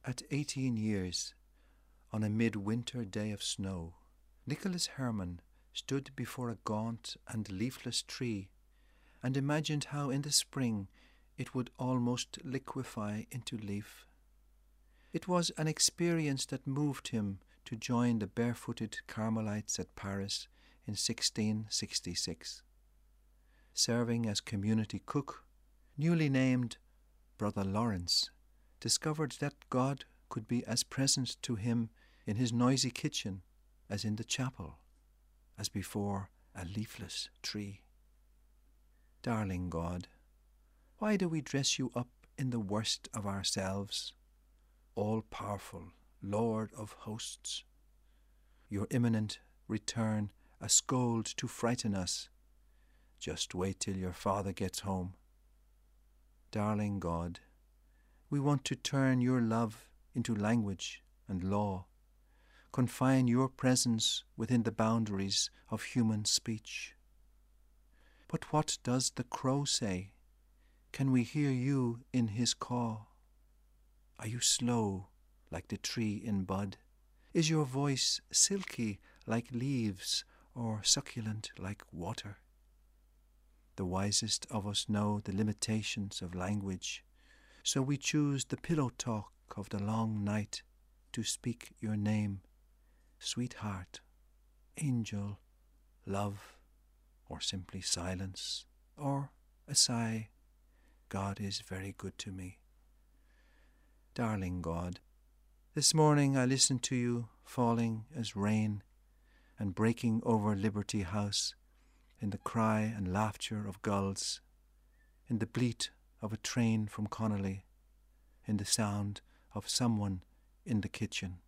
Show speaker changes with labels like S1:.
S1: At 18 years, on a midwinter day of snow, Nicholas Herman stood before a gaunt and leafless tree and imagined how in the spring it would almost liquefy into leaf. It was an experience that moved him to join the barefooted Carmelites at Paris in 1666. Serving as community cook, newly named Brother Lawrence discovered that God could be as present to him in his noisy kitchen as in the chapel, as before a leafless tree. Darling God, why do we dress you up in the worst of ourselves, all-powerful Lord of hosts? Your imminent return a scold to frighten us. Just wait till your father gets home. Darling God, we want to turn your love into language and law, confine your presence within the boundaries of human speech. But what does the crow say? Can we hear you in his caw? Are you slow like the tree in bud? Is your voice silky like leaves or succulent like water? The wisest of us know the limitations of language, so we choose the pillow talk of the long night to speak your name, sweetheart, angel, love, or simply silence, or a sigh, God is very good to me. Darling God, this morning I listened to you falling as rain and breaking over Liberty House in the cry and laughter of gulls, in the bleat of a train from Connolly, in the sound of someone in the kitchen.